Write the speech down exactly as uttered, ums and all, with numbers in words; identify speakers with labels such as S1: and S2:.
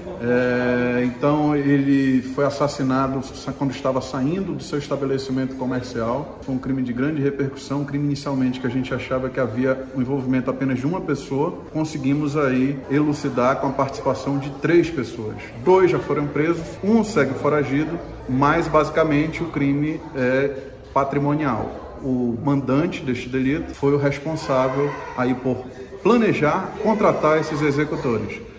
S1: É, então ele foi assassinado quando estava saindo do seu estabelecimento comercial. Foi um crime de grande repercussão, um crime inicialmente que a gente achava que havia o envolvimento apenas de uma pessoa. Conseguimos aí elucidar com a participação de três pessoas. Dois já foram presos, um segue foragido, mas basicamente o crime é patrimonial. O mandante deste delito foi o responsável aí por planejar, contratar esses executores.